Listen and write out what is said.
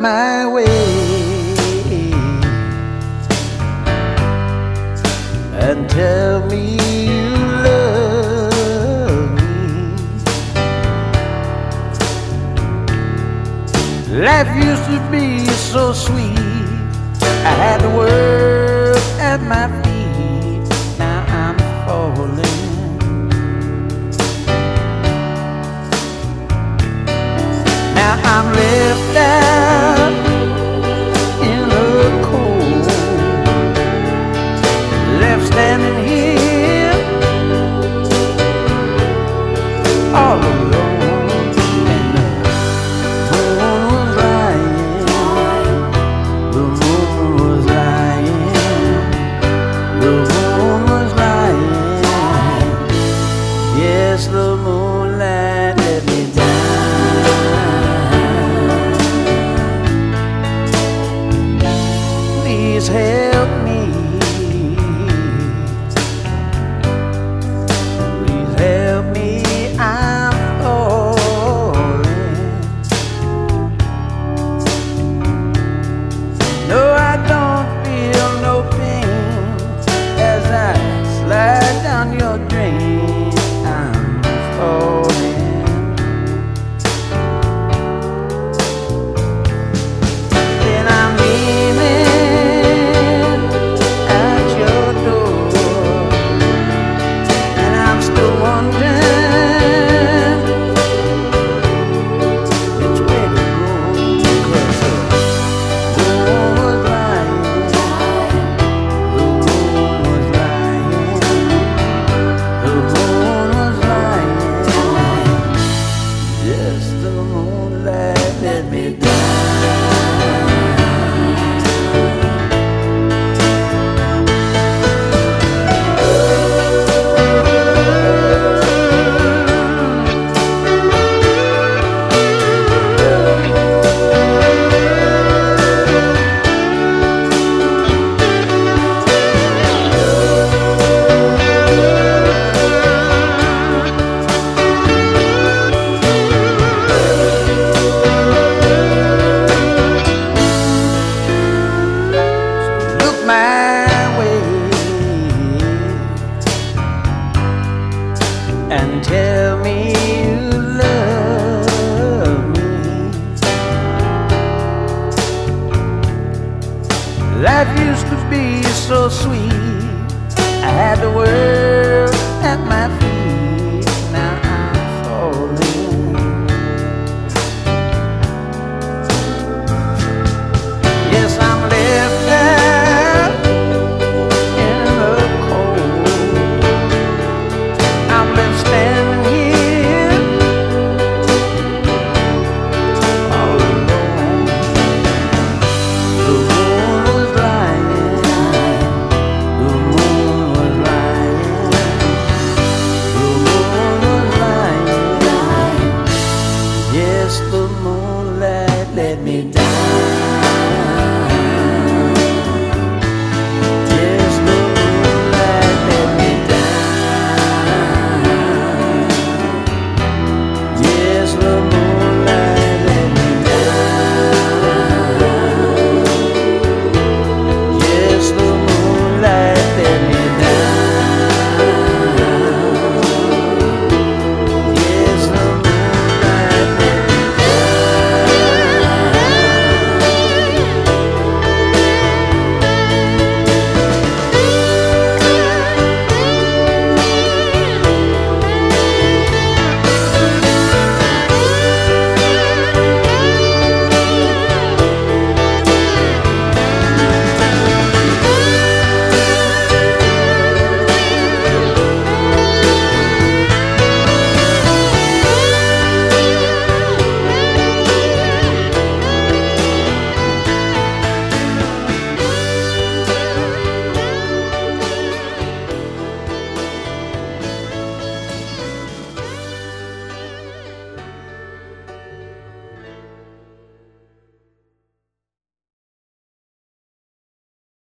my way and tell me you love me. Life used to be so sweet. I had the world at my feet. Now I'm falling. Now I'm left out in the cold, left standing here all alone. And the moon was lying, the moon was lying, the moon was lying. Yes, the moonlight let me down. Please help me. Please help me. I'm falling. No, I don't feel no pain as I slide down your drain. I'm falling. Then I'm leaning at your door, and I'm still wondering which way to go. 'Cause the moon was lying, the moon was lying, the moon was lying. Yes, the moonlight let me down. Look my way and tell me you love me. Life used to be so sweet. I had the world